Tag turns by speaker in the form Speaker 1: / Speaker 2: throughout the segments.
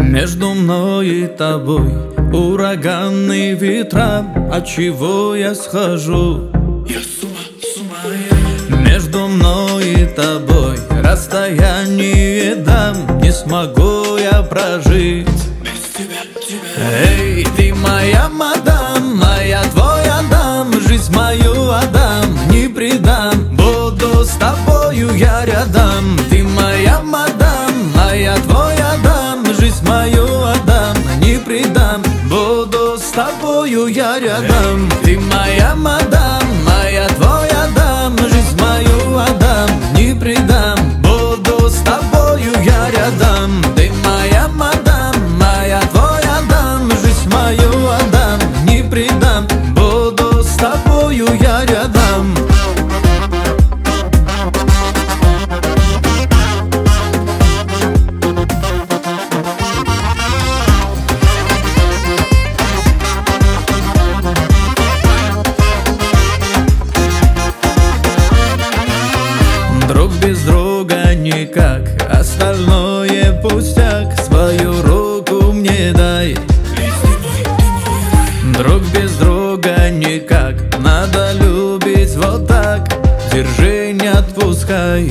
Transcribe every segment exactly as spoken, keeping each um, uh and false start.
Speaker 1: Между мной и тобой ураганные ветра, отчего я схожу?
Speaker 2: Я с ума, с ума я.
Speaker 1: Между мной и тобой расстояние дам, не смогу я прожить
Speaker 2: Без тебя, тебя.
Speaker 1: Эй, ты моя мадам, моя твой Адам, жизнь мою отдам, не предам, буду с тобою я рядом. Ты моя мадам, моя твой Адам, жизнь мою отдам, не предам, буду с тобою я рядом. Ты моя мадам, моя твой Адам, жизнь мою отдам, не предам, буду с тобою я рядом. Ты моя мадам, моя твой Адам, жизнь мою отдам, не предам, буду с тобою я рядом. Друг без друга никак, остальное пустяк, свою руку мне дай. Друг без друга никак, надо любить вот так, держи, не отпускай.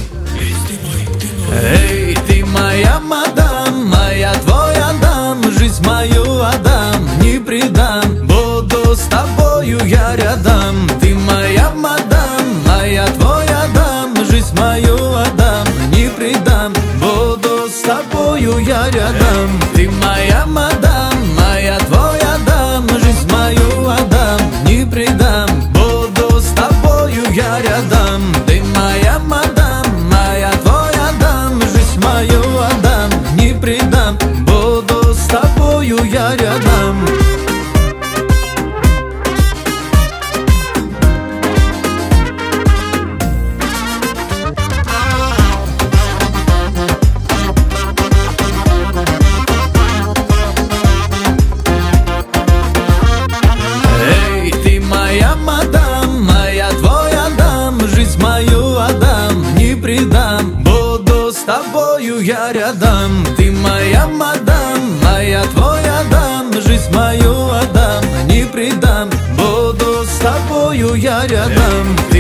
Speaker 1: Эй, ты моя мадам, моя твой Адам, жизнь мою отдам, не предам, буду с тобою я рядом. Ты моя мадам, моя твой Адам, жизнь мою отдам, не предам, буду с тобою я рядом. Ты моя мадам, моя твой Адам, жизнь мою отдам, не предам, буду с тобою я рядом. Ты моя мадам, моя твой Адам, жизнь мою отдам, не предам, буду с тобою я рядом. Эй, ты моя мадам, моя твой Адам, жизнь мою отдам, не предам, буду с тобою я рядом. Ты моя мадам, моя твой Адам, жизнь мою отдам, не предам, буду с тобою я рядом.